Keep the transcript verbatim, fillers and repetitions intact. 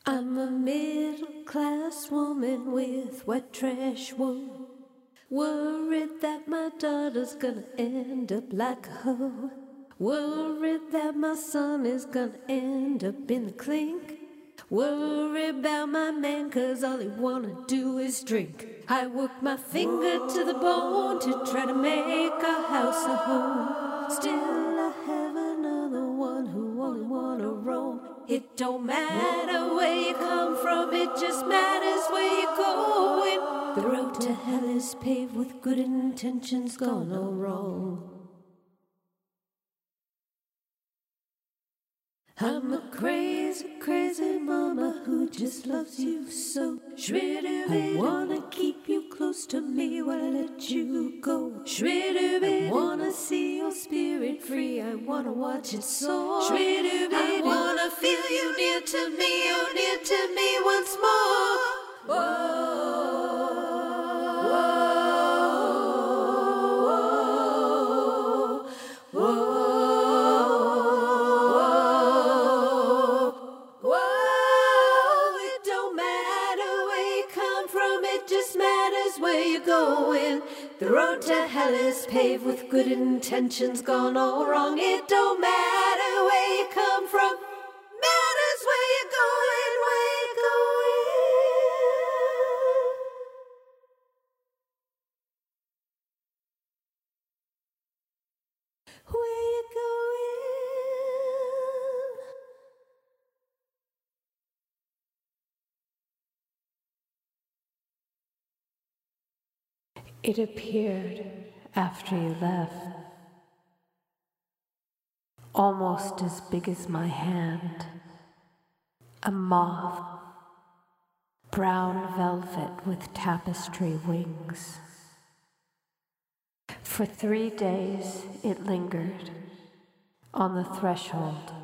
I'm a middle-class woman with wet trash wool, worried that my daughter's gonna end up like a hoe, worried that my son is gonna end up in the clink, worried about my man 'cause all he wanna do is drink. I work my finger to the bone to try to make our house a home. Still I have another one who only wanna roam. It don't matter where you come from, it just matters where you're going. The road to hell is paved with good intentions gone all wrong. I'm a crazy, crazy mama who just loves you so. I wanna keep you close to me while I let you go. I wanna see your spirit free, I wanna watch it soar. I wanna feel you near to me, oh near to me once more. Whoa, whoa, whoa. It just matters where you're going. The road to hell is paved with good intentions gone all wrong. It don't matter where you come from, matters where you're going, where you're going. Where you going? It appeared after you left, almost as big as my hand, a moth, brown velvet with tapestry wings. For three days it lingered on the threshold